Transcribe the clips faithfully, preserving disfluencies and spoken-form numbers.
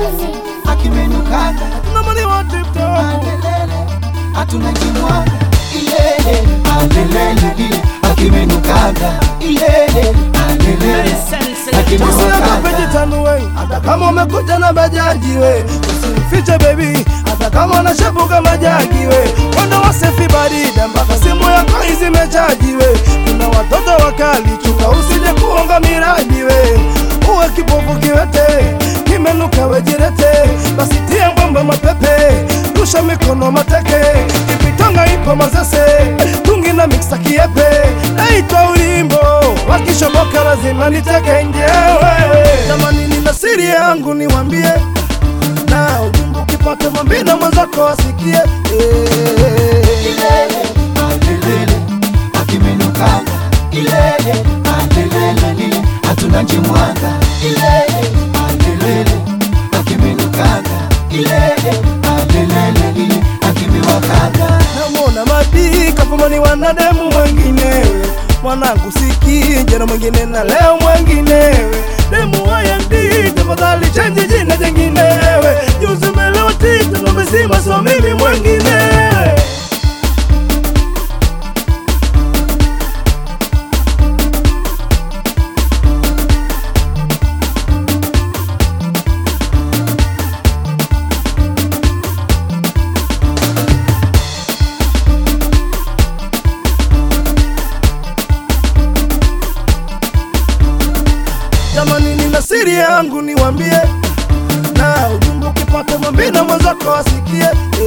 akimenukanga. Hatuna mali wa tipto, alelele, hatuna jimwanga. Ilele, alelele, ile akimenukanga. Ilele, alelele, hata kama umekuja na bajaji we, usifiche baby, hata kama unashabuka majagi we. Wanda wasefi barida mpaka simu yako izimechaji we. Kuna watoto wakali chuka usije kuonga miradi we. Uwe kipofu kiwete, kimenuka wejirete, basi tia mbamba mapepe, rusha mikono mateke. Ipitonga ipo mazese, tungi na mixa kiepe. Naitwa ulimbo, wakishoboka lazima niteke njewe. Jamani nina siri yangu niwambie, na ujumbe ukipata mwambie na mwenzako asikie. Ilele, alelele, akimenukanga. Ilele, alelele, lile hatuna jimwanga. Ilele, alelele, akimenukanga. Ilele, alelele, lile akimewakanga. Namona madi kapumani wanademu mwenginewe, mwanangu siki jana mwingine na leo mwenginewe. Demu wa yandi tafadhali change jina jenginewe. Juzi melewa tita na mesima so mimi mwenginewe. Jamani nina siri yangu niwambie, na ujumbe ukipata mwambie na mwenzako asikie.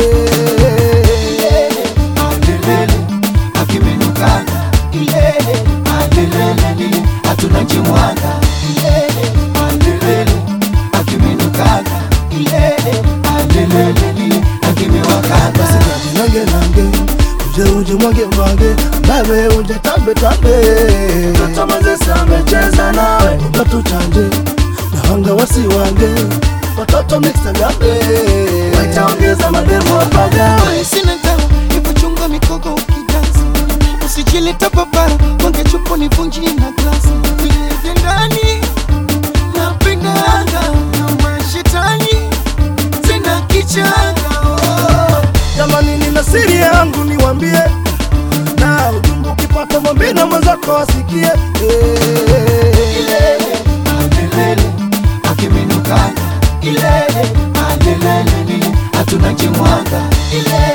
Ilele, alelele, akimenukanga. Ilele, alelele, lile hatuna jimwanga. Ilele, alelele, akimenukanga. Ilele, alelele, lile akimewakanga. Nange nange, uje uje mwange mwange, babe uje tambe tambe. Toto mazesa amecheza nawe, watu chanje, na wanga wasi wange, watoto mixa gambe. Wataongeza mademo wapagawe. Sina dawa, ipo chunga mikogo ukidansi. Usijileta papara, wange chupo ni funji na glasi. Vile ndani, napendanga, na mashetani, sina kichanga. Jamani nina siri yangu niwambie, na ujumbe ukipata mwambie na mwenzako asikie. Ilele, alelele, akimenukanga. Ilele, alelele, lile hatuna jimwanga. Ilele.